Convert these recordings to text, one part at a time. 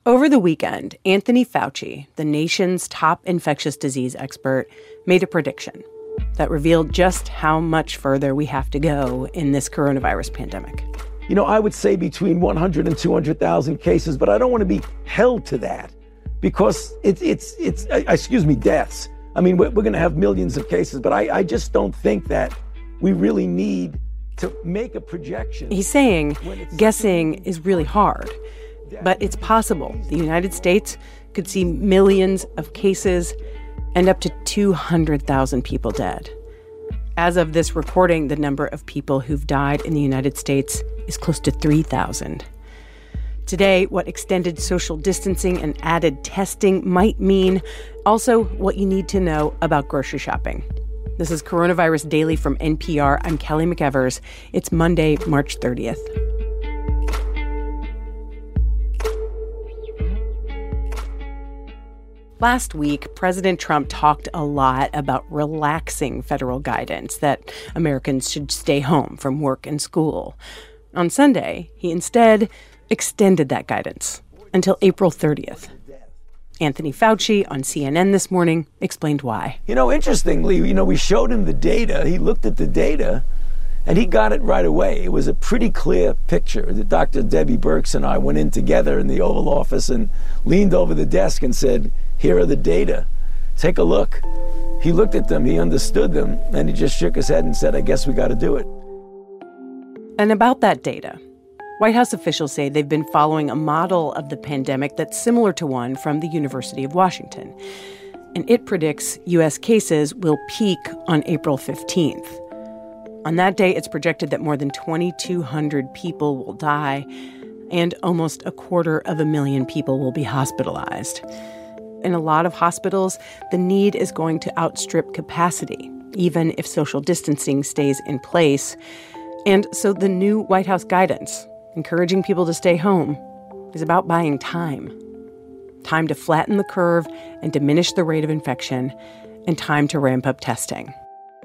Over the weekend, Anthony Fauci, the nation's top infectious disease expert, made a prediction that revealed just how much further we have to go in this coronavirus pandemic. You know, I would say between 100 and 200,000 cases, but I don't want to be held to that because it's deaths. I mean, we're going to have millions of cases, but I just don't think that we really need to make a projection. He's saying guessing is really hard, but it's possible the United States could see millions of cases and up to 200,000 people dead. As of this recording, the number of people who've died in the United States is close to 3,000. Today, what extended social distancing and added testing might mean, also what you need to know about grocery shopping. This is Coronavirus Daily from NPR. I'm Kelly McEvers. It's Monday, March 30th. Last week, President Trump talked a lot about relaxing federal guidance that Americans should stay home from work and school. On Sunday, he instead extended that guidance until April 30th. Anthony Fauci on CNN this morning explained why. You know, interestingly, we showed him the data. He looked at the data, and he got it right away. It was a pretty clear picture. Dr. Debbie Birx and I went in together in the Oval Office and leaned over the desk and said, "Here are the data. Take a look." He looked at them, he understood them, and he just shook his head and said, "I guess we got to do it." And about that data, White House officials say they've been following a model of the pandemic that's similar to one from the University of Washington. And it predicts U.S. cases will peak on April 15th. On that day, it's projected that more than 2,200 people will die and almost 250,000 people will be hospitalized. In a lot of hospitals, the need is going to outstrip capacity, even if social distancing stays in place. And so the new White House guidance, encouraging people to stay home, is about buying time. Time to flatten the curve and diminish the rate of infection, and time to ramp up testing.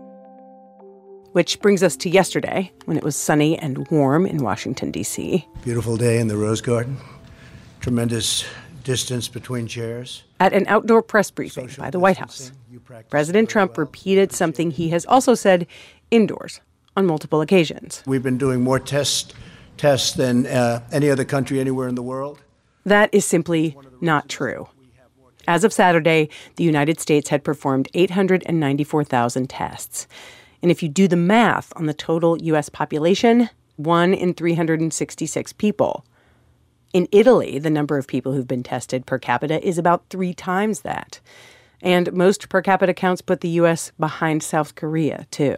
Which brings us to yesterday, when it was sunny and warm in Washington, D.C. Beautiful day in the Rose Garden. Tremendous distance between chairs. At an outdoor press briefing by the White House, President Trump repeated something he has also said indoors on multiple occasions. We've been doing more tests than any other country anywhere in the world. That is simply not true. As of Saturday, the United States had performed 894,000 tests. And if you do the math on the total U.S. population, 1 in 366 people. In Italy, the number of people who've been tested per capita is about 3 times that. And most per capita counts put the U.S. behind South Korea, too.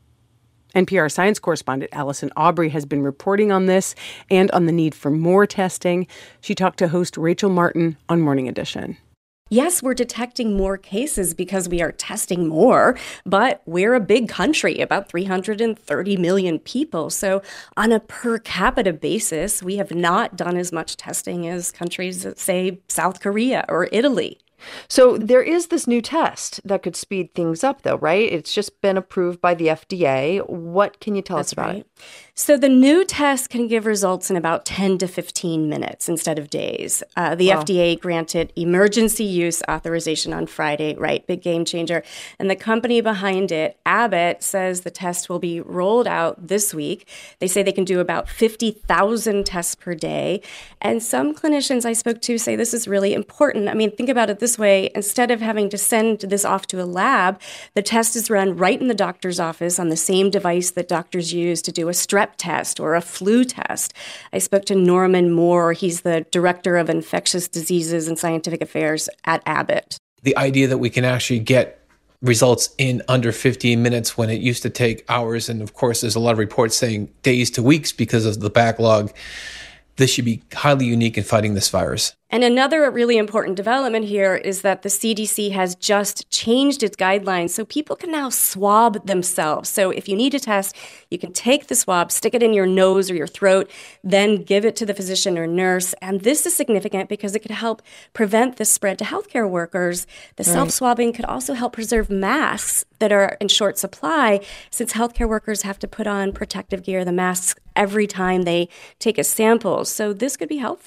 NPR science correspondent Allison Aubrey has been reporting on this and on the need for more testing. She talked to host Rachel Martin on Morning Edition. Yes, we're detecting more cases because we are testing more, but we're a big country, about 330 million people. So on a per capita basis, we have not done as much testing as countries that say South Korea or Italy. So there is this new test that could speed things up, though, right? It's just been approved by the FDA. What can you tell us about it? So the new test can give results in about 10 to 15 minutes instead of days. The FDA granted emergency use authorization on Friday, right? Big game changer. And the company behind it, Abbott, says the test will be rolled out this week. They say they can do about 50,000 tests per day. And some clinicians I spoke to say this is really important. I mean, think about it this way. Instead of having to send this off to a lab, the test is run right in the doctor's office on the same device that doctors use to do a strep test or a flu test. I spoke to Norman Moore. He's the director of infectious diseases and scientific affairs at Abbott. The idea that we can actually get results in under 15 minutes when it used to take hours, and of course there's a lot of reports saying days to weeks because of the backlog, this should be highly unique in fighting this virus. And another really important development here is that the CDC has just changed its guidelines so people can now swab themselves. So if you need a test, you can take the swab, stick it in your nose or your throat, then give it to the physician or nurse. And this is significant because it could help prevent the spread to healthcare workers. The self-swabbing could also help preserve masks that are in short supply, since healthcare workers have to put on protective gear, the masks, every time they take a sample. So this could be helpful.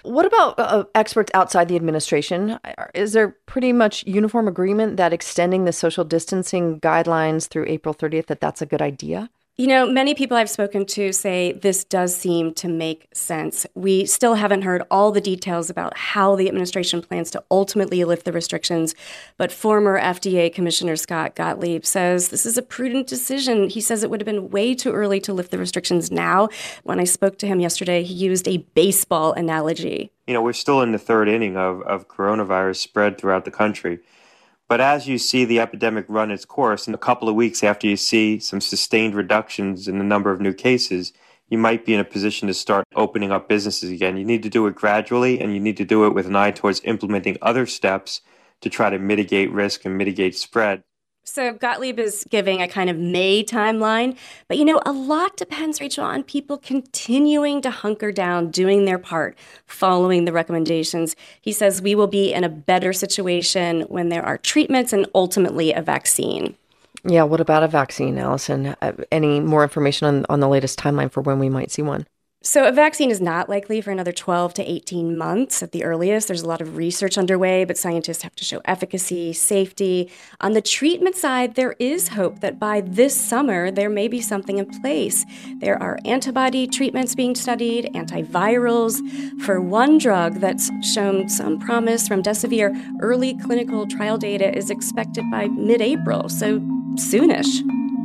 What about experts outside the administration? Is there pretty much uniform agreement that extending the social distancing guidelines through April 30th, that's a good idea? You know, many people I've spoken to say this does seem to make sense. We still haven't heard all the details about how the administration plans to ultimately lift the restrictions, but former FDA Commissioner Scott Gottlieb says this is a prudent decision. He says it would have been way too early to lift the restrictions now. When I spoke to him yesterday, he used a baseball analogy. You know, we're still in the third inning of coronavirus spread throughout the country. But as you see the epidemic run its course, in a couple of weeks after you see some sustained reductions in the number of new cases, you might be in a position to start opening up businesses again. You need to do it gradually, and you need to do it with an eye towards implementing other steps to try to mitigate risk and mitigate spread. So Gottlieb is giving a kind of May timeline. But, you know, a lot depends, Rachel, on people continuing to hunker down, doing their part, following the recommendations. He says we will be in a better situation when there are treatments and ultimately a vaccine. Yeah, what about a vaccine, Allison? Any more information on the latest timeline for when we might see one? So a vaccine is not likely for another 12 to 18 months at the earliest. There's a lot of research underway, but scientists have to show efficacy, safety. On the treatment side, there is hope that by this summer, there may be something in place. There are antibody treatments being studied, antivirals. For one drug that's shown some promise, remdesivir, early clinical trial data is expected by mid-April, so soonish.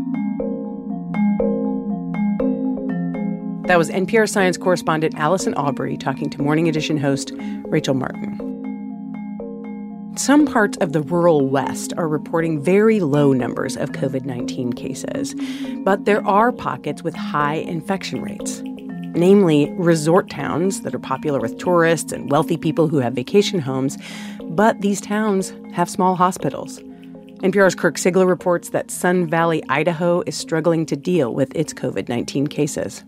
That was NPR science correspondent Allison Aubrey talking to Morning Edition host Rachel Martin. Some parts of the rural West are reporting very low numbers of COVID-19 cases, but there are pockets with high infection rates, namely resort towns that are popular with tourists and wealthy people who have vacation homes, but these towns have small hospitals. NPR's Kirk Sigler reports that Sun Valley, Idaho is struggling to deal with its COVID-19 cases.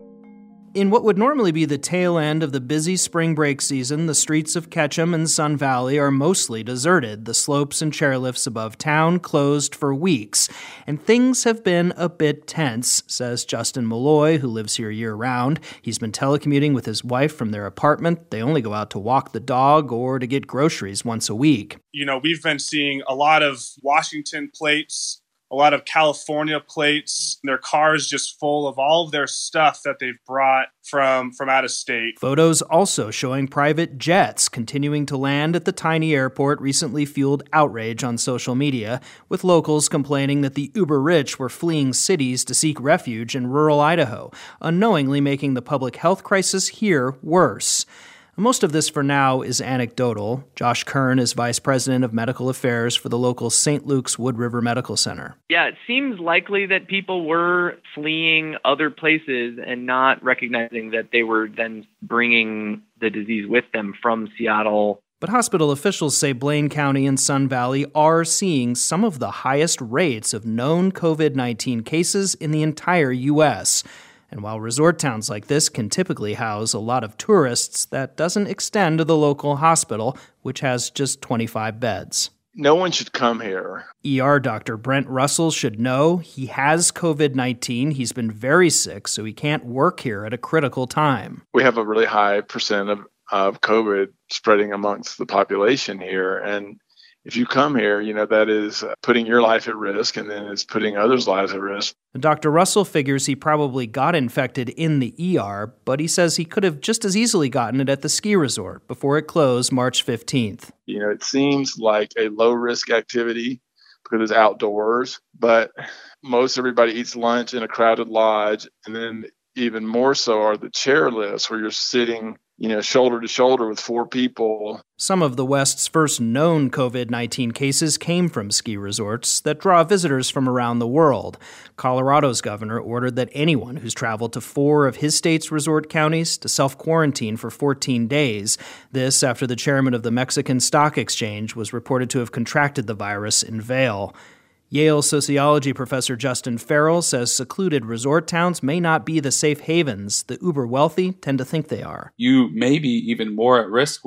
In what would normally be the tail end of the busy spring break season, the streets of Ketchum and Sun Valley are mostly deserted. The slopes and chairlifts above town closed for weeks. And things have been a bit tense, says Justin Malloy, who lives here year-round. He's been telecommuting with his wife from their apartment. They only go out to walk the dog or to get groceries once a week. You know, we've been seeing a lot of Washington plates, a lot of California plates, their cars just full of all of their stuff that they've brought from out of state. Photos also showing private jets continuing to land at the tiny airport recently fueled outrage on social media, with locals complaining that the uber-rich were fleeing cities to seek refuge in rural Idaho, unknowingly making the public health crisis here worse. Most of this for now is anecdotal. Josh Kern is vice president of medical affairs for the local St. Luke's Wood River Medical Center. Yeah, it seems likely that people were fleeing other places and not recognizing that they were then bringing the disease with them from Seattle. But hospital officials say Blaine County and Sun Valley are seeing some of the highest rates of known COVID-19 cases in the entire U.S., and while resort towns like this can typically house a lot of tourists, that doesn't extend to the local hospital, which has just 25 beds. No one should come here. ER Dr. Brent Russell should know he has COVID-19. He's been very sick, so he can't work here at a critical time. We have a really high percent of COVID spreading amongst the population here, and if you come here, you know, that is putting your life at risk, and then it's putting others' lives at risk. Dr. Russell figures he probably got infected in the ER, but he says he could have just as easily gotten it at the ski resort before it closed March 15th. You know, it seems like a low-risk activity because it's outdoors, but most everybody eats lunch in a crowded lodge, and then even more so are the chairlifts where you're sitting, you know, shoulder to shoulder with 4 people. Some of the West's first known COVID-19 cases came from ski resorts that draw visitors from around the world. Colorado's governor ordered that anyone who's traveled to 4 of his state's resort counties to self-quarantine for 14 days. This after the chairman of the Mexican Stock Exchange was reported to have contracted the virus in Vail. Yale sociology professor Justin Farrell says secluded resort towns may not be the safe havens the uber-wealthy tend to think they are. You may be even more at risk with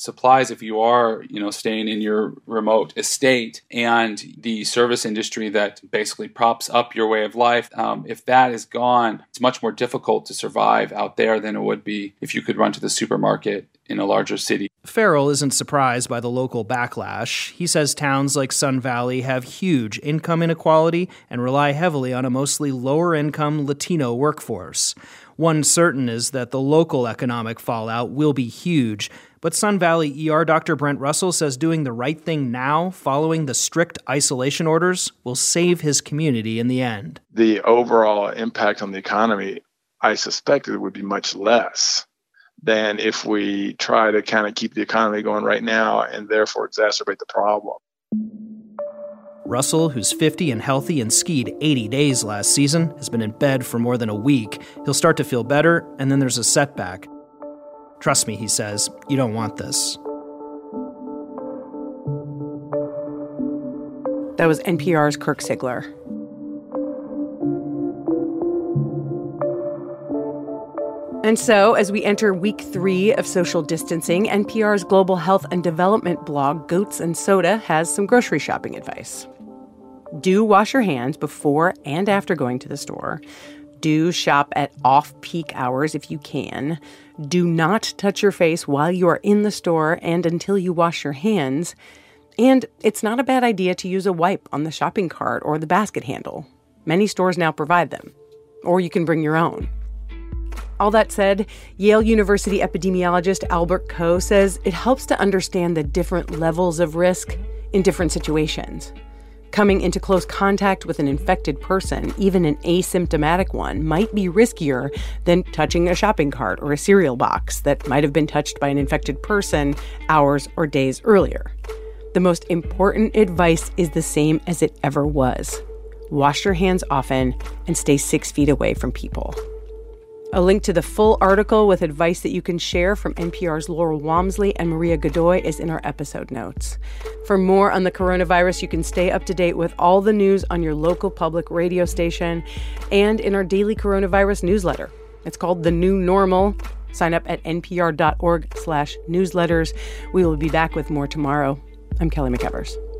supplies if you are, staying in your remote estate, and the service industry that basically props up your way of life. If that is gone, it's much more difficult to survive out there than it would be if you could run to the supermarket in a larger city. Farrell isn't surprised by the local backlash. He says towns like Sun Valley have huge income inequality and rely heavily on a mostly lower-income Latino workforce. One certain is that the local economic fallout will be huge, but Sun Valley ER Dr. Brent Russell says doing the right thing now, following the strict isolation orders, will save his community in the end. The overall impact on the economy, I suspect it would be much less than if we try to kind of keep the economy going right now and therefore exacerbate the problem. Russell, who's 50 and healthy and skied 80 days last season, has been in bed for more than a week. He'll start to feel better, and then there's a setback. Trust me, he says, you don't want this. That was NPR's Kirk Sigler. And so, as we enter week 3 of social distancing, NPR's global health and development blog, Goats and Soda, has some grocery shopping advice. Do wash your hands before and after going to the store. Do shop at off-peak hours if you can. Do not touch your face while you are in the store and until you wash your hands. And it's not a bad idea to use a wipe on the shopping cart or the basket handle. Many stores now provide them. Or you can bring your own. All that said, Yale University epidemiologist Albert Ko says it helps to understand the different levels of risk in different situations. Coming into close contact with an infected person, even an asymptomatic one, might be riskier than touching a shopping cart or a cereal box that might have been touched by an infected person hours or days earlier. The most important advice is the same as it ever was. Wash your hands often and stay 6 feet away from people. A link to the full article with advice that you can share from NPR's Laurel Walmsley and Maria Godoy is in our episode notes. For more on the coronavirus, you can stay up to date with all the news on your local public radio station and in our daily coronavirus newsletter. It's called The New Normal. Sign up at npr.org/newsletters. We will be back with more tomorrow. I'm Kelly McEvers.